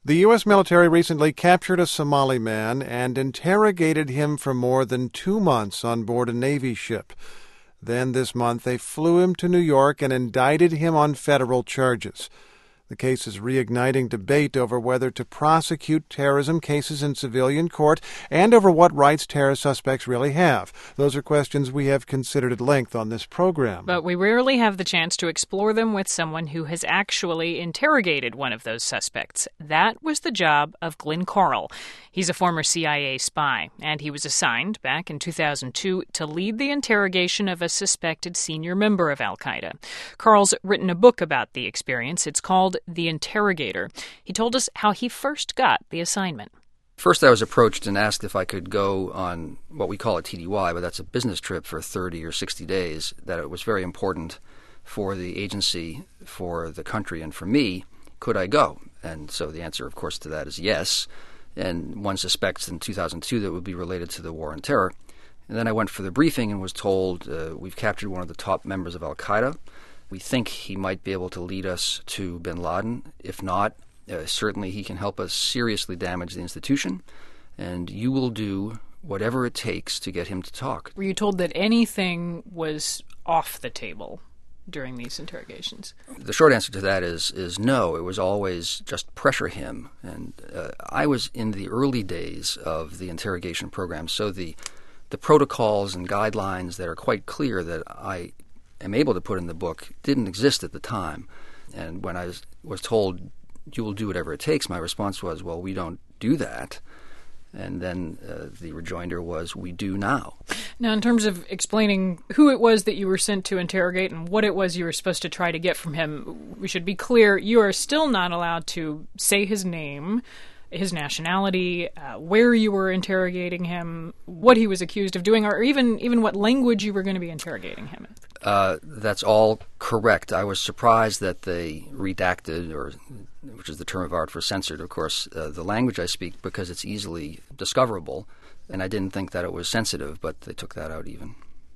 The U.S. military recently captured a Somali man and interrogated him for more than 2 months on board a Navy ship. Then this month they flew him to New York and indicted him on federal charges. The case is reigniting debate over whether to prosecute terrorism cases in civilian court and over what rights terror suspects really have. Those are questions we have considered at length on this program. But we rarely have the chance to explore them with someone who has actually interrogated one of those suspects. That was the job of Glenn Carl. He's a former CIA spy, and he was assigned back in 2002 to lead the interrogation of a suspected senior member of al-Qaeda. Carl's written a book about the experience. It's called The Interrogator. He told us how he first got the assignment. First, I was approached and asked if I could go on what we call a TDY, but that's a business trip for 30 or 60 days, that it was very important for the agency, for the country, and for me. Could I go? And so the answer, of course, to that is yes. And one suspects in 2002 that it would be related to the war on terror. And then I went for the briefing and was told we've captured one of the top members of al-Qaeda. We think he might be able to lead us to bin Laden. If not, certainly he can help us seriously damage the institution, and you will do whatever it takes to get him to talk. Were you told that anything was off the table during these interrogations? The short answer to that is no. It was always just pressure him. And I was in the early days of the interrogation program, so the protocols and guidelines that are quite clear that I am able to put in the book didn't exist at the time. And when I was told, you will do whatever it takes, my response was, well, we don't do that. And then the rejoinder was, we do now. Now, in terms of explaining who it was that you were sent to interrogate and what it was you were supposed to try to get from him, we should be clear, you are still not allowed to say his name, his nationality, where you were interrogating him, what he was accused of doing, or even what language you were going to be interrogating him in. That's all correct. I was surprised that they redacted, which is the term of art for censored, of course, the language I speak because it's easily discoverable, and I didn't think that it was sensitive, but they took that out even.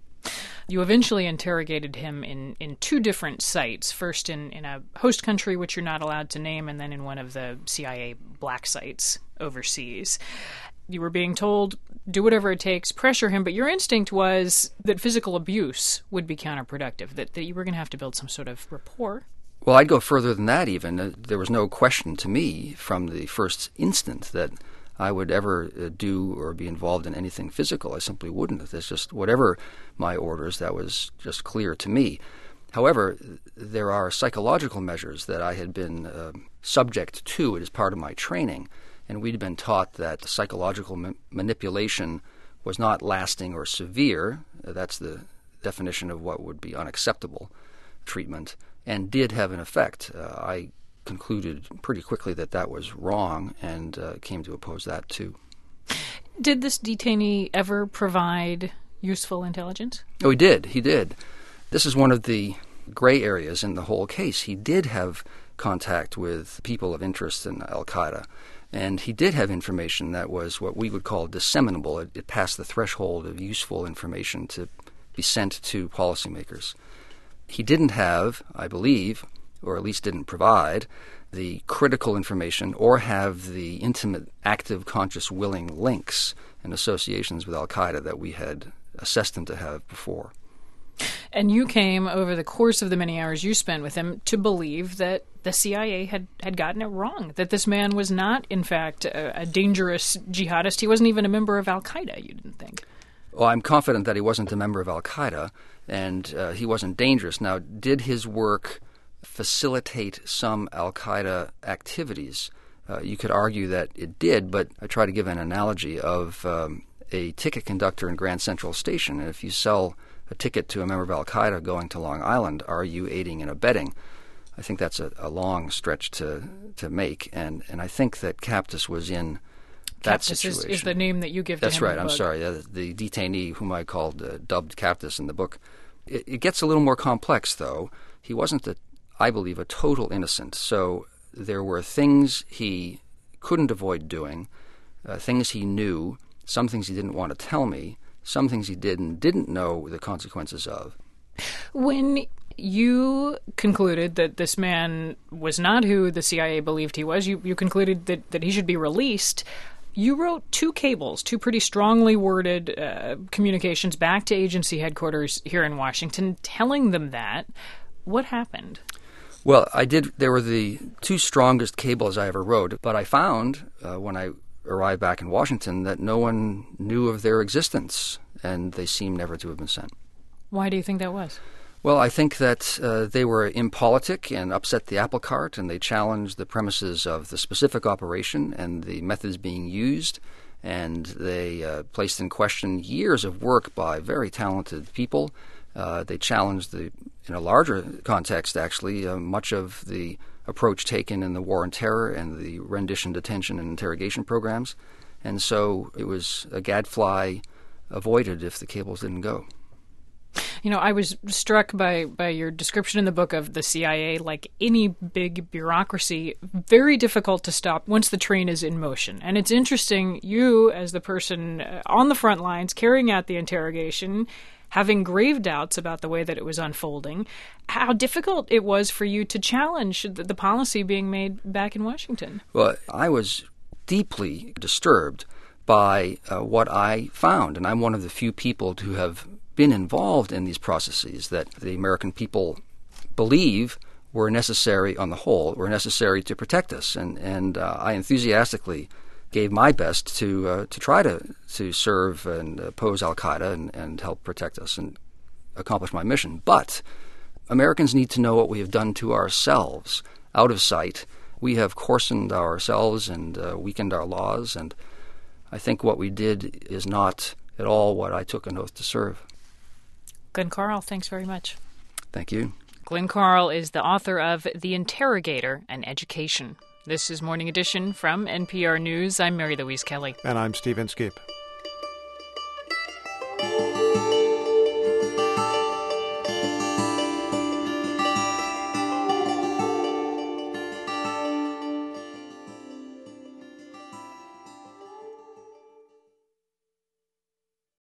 You eventually interrogated him in 2 different sites, first in a host country, which you're not allowed to name, and then in one of the CIA black sites overseas. You were being told, do whatever it takes, pressure him, but your instinct was that physical abuse would be counterproductive, that you were going to have to build some sort of rapport. Well, I'd go further than that even. There was no question to me from the first instant that I would ever do or be involved in anything physical. I simply wouldn't. There's just whatever my orders, that was just clear to me. However, there are psychological measures that I had been subject to as part of my training, and we'd been taught that psychological manipulation was not lasting or severe. That's the definition of what would be unacceptable treatment, and did have an effect. I concluded pretty quickly that was wrong and came to oppose that too. Did this detainee ever provide useful intelligence? Oh, he did. This is one of the gray areas in the whole case. He did have contact with people of interest in al-Qaeda, and he did have information that was what we would call disseminable. It passed the threshold of useful information to be sent to policymakers. He didn't have, I believe, or at least didn't provide, the critical information or have the intimate, active, conscious, willing links and associations with al-Qaeda that we had assessed him to have before. And you came, over the course of the many hours you spent with him, to believe that the CIA had gotten it wrong, that this man was not, in fact, a dangerous jihadist. He wasn't even a member of al-Qaeda, you didn't think. Well, I'm confident that he wasn't a member of al-Qaeda, and he wasn't dangerous. Now, did his work facilitate some al-Qaeda activities? You could argue that it did, but I try to give an analogy of a ticket conductor in Grand Central Station. And if you sell a ticket to a member of al-Qaeda going to Long Island, are you aiding and abetting? I think that's a long stretch to make, and I think that Kaptis was in that situation. Kaptis is the name that you give to him. That's right. In the I'm book. sorry. The detainee, whom I called dubbed Kaptis in the book. It gets a little more complex, though. He wasn't, I believe, a total innocent. So there were things he couldn't avoid doing, things he knew, some things he didn't want to tell me, some things he did and didn't know the consequences of. When you concluded that this man was not who the CIA believed he was, you concluded that he should be released. You wrote two cables, two pretty strongly worded communications back to agency headquarters here in Washington, telling them that. What happened? Well, I did. They were the two strongest cables I ever wrote, but I found when I arrived back in Washington that no one knew of their existence, and they seem never to have been sent. Why do you think that was? Well, I think that they were impolitic and upset the apple cart, and they challenged the premises of the specific operation and the methods being used, and they placed in question years of work by very talented people. They challenged, in a larger context, actually, much of the approach taken in the War on Terror and the rendition, detention, and interrogation programs. And so it was a gadfly avoided if the cables didn't go. You know, I was struck by your description in the book of the CIA, like any big bureaucracy, very difficult to stop once the train is in motion. And it's interesting, you as the person on the front lines carrying out the interrogation, having grave doubts about the way that it was unfolding, how difficult it was for you to challenge the policy being made back in Washington. Well, I was deeply disturbed by what I found, and I'm one of the few people who have been involved in these processes that the American people believe were necessary on the whole, were necessary to protect us. And I enthusiastically gave my best to try to serve and oppose al-Qaeda and help protect us and accomplish my mission. But Americans need to know what we have done to ourselves out of sight. We have coarsened ourselves and weakened our laws, and I think what we did is not at all what I took an oath to serve. Glenn Carl, thanks very much. Thank you. Glenn Carl is the author of The Interrogator, An Education. This is Morning Edition from NPR News. I'm Mary Louise Kelly. And I'm Steve Inskeep.